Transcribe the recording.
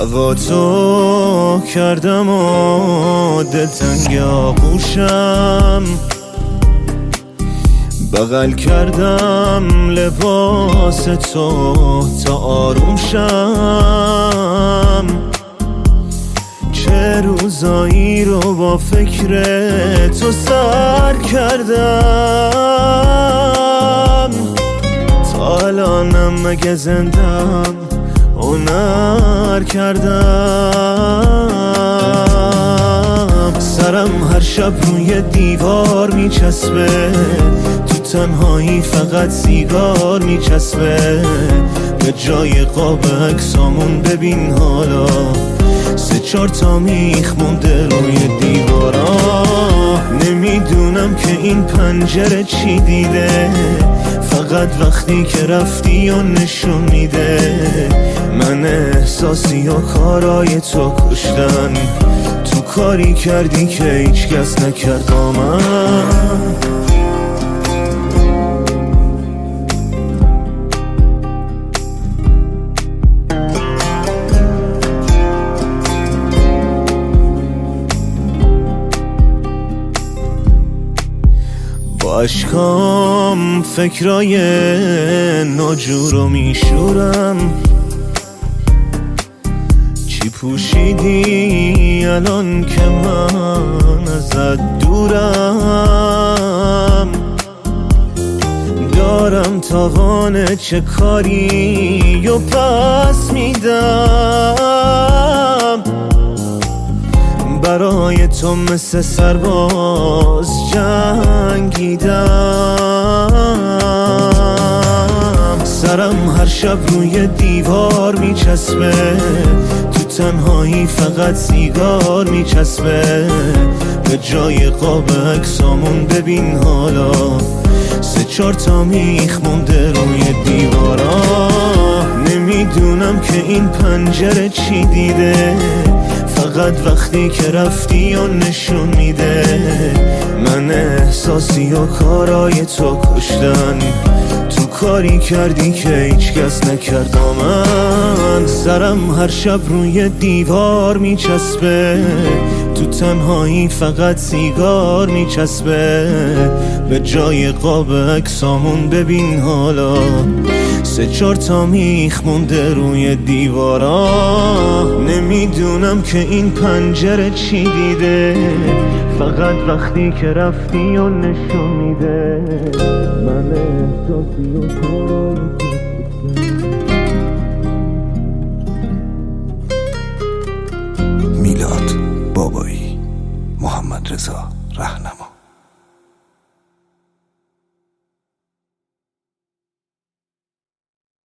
هوا تو کردم و دلتنگ آغوشم، بغل کردم لباس تو تا آروم شم. چه روزایی رو با فکر تو سر کردم، تا الانم مگه زندم هنر کردم. سرم هر شب روی دیوار میچسبه، تو تنهایی فقط سیگار میچسبه. به جای قاب عکسامون ببین حالا 3-4 تا میخ مونده روی دیوارا. نمیدونم که این پنجره چی دیده، فقط وقتی که رفتی و نشون میده من احساسی و کارای تو کشتن. تو کاری کردی که هیچ کس نکرد با من. با اشکام فکرای ناجورو میشورم. چی پوشیدی الان که من ازت دورم؟ دارم تاوان چه کاری و پس میدم. برای تو مثل سرباز جنگیدم. سرم هر شب روی دیوار میچسبه، تو تنهایی فقط سیگار میچسبه. به جای قاب عکسامون ببین حالا 3-4 تا میخ مونده روی دیوارا. نمیدونم که این پنجره چی دیده، فقط وقتی که رفتی و نشون میده من احساسی و کارای تو کشتن. تو کاری کردی که هیچ کس نکرد با من. سرم هر شب روی دیوار میچسبه، تو تنهایی فقط سیگار میچسبه. به جای قاب عکسامون ببین حالا 3-4 تا میخ مونده روی دیوارا. نمیدونم که این پنجره چی دیده، فقط وقتی که رفتی و نشون میده من احساسی و کارای میلاد بابایی، محمد رضا رهنما.